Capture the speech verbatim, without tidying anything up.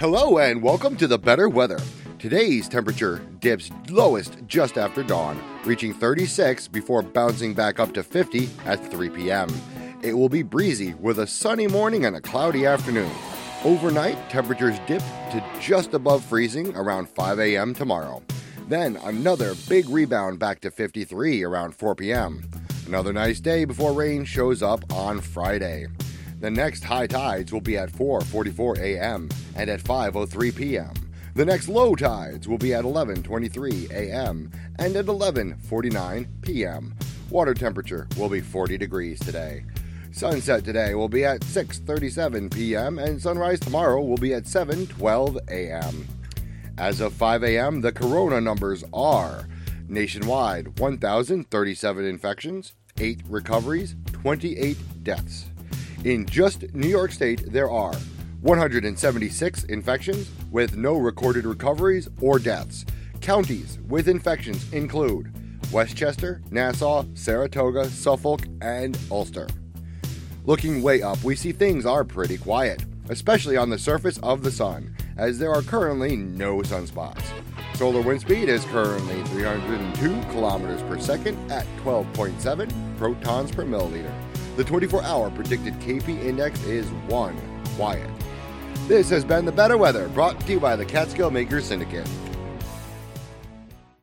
Hello and welcome to the better weather. Today's temperature dips lowest just after dawn, reaching thirty-six before bouncing back up to fifty at three p.m. It will be breezy with a sunny morning and a cloudy afternoon. Overnight, temperatures dip to just above freezing around five a.m. tomorrow. Then another big rebound back to fifty-three around four p.m. Another nice day before rain shows up on Friday. The next high tides will be at four forty-four a.m. and at five oh three p.m. The next low tides will be at eleven twenty-three a.m. and at eleven forty-nine p.m. Water temperature will be forty degrees today. Sunset today will be at six thirty-seven p.m. and sunrise tomorrow will be at seven twelve a.m. As of five a.m., the corona numbers are nationwide one thousand thirty-seven infections, eight recoveries, twenty-eight deaths. In just New York State, there are one hundred seventy-six infections with no recorded recoveries or deaths. Counties with infections include Westchester, Nassau, Saratoga, Suffolk, and Ulster. Looking way up, we see things are pretty quiet, especially on the surface of the sun, as there are currently no sunspots. Solar wind speed is currently three hundred two kilometers per second at twelve point seven protons per milliliter. The twenty-four hour predicted K P index is one, quiet. This has been the better weather, brought to you by the Catskill Makers Syndicate.